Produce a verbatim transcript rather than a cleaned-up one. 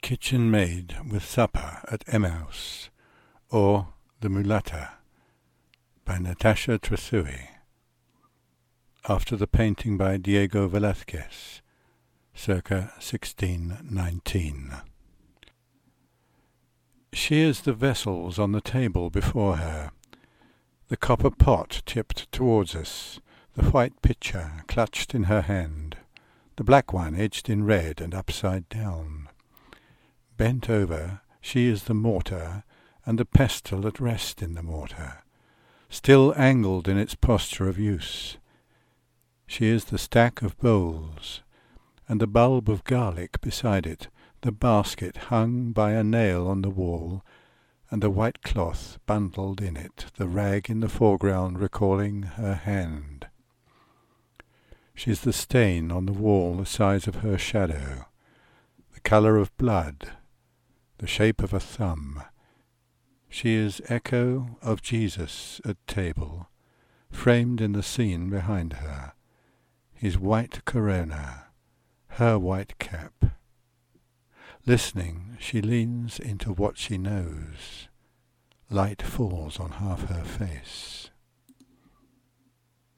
Kitchen Maid with Supper at Emmaus, or The Mulatta, by Natasha Trethewey, after the painting by Diego Velázquez, circa sixteen nineteen. She is the vessels on the table before her, the copper pot tipped towards us, the white pitcher clutched in her hand, the black one edged in red and upside down. Bent over, she is the mortar, and the pestle at rest in the mortar, still angled in its posture of use. She is the stack of bowls, and the bulb of garlic beside it, the basket hung by a nail on the wall, and the white cloth bundled in it, the rag in the foreground recalling her hand. She is the stain on the wall the size of her shadow, the colour of blood, the shape of a thumb. She is echo of Jesus at table, framed in the scene behind her, his white corona, her white cap. Listening, she leans into what she knows. Light falls on half her face.